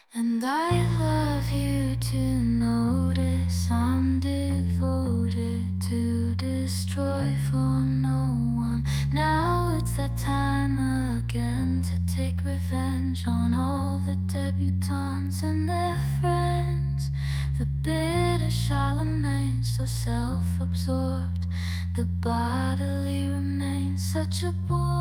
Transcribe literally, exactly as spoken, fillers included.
And I love you to notice I'm devoted to destroy for no one. Now it's that time again to take revenge on all the debutantes and their friends. The bitter Charlemagne, so self-absorbed, the bodily remains such a bore.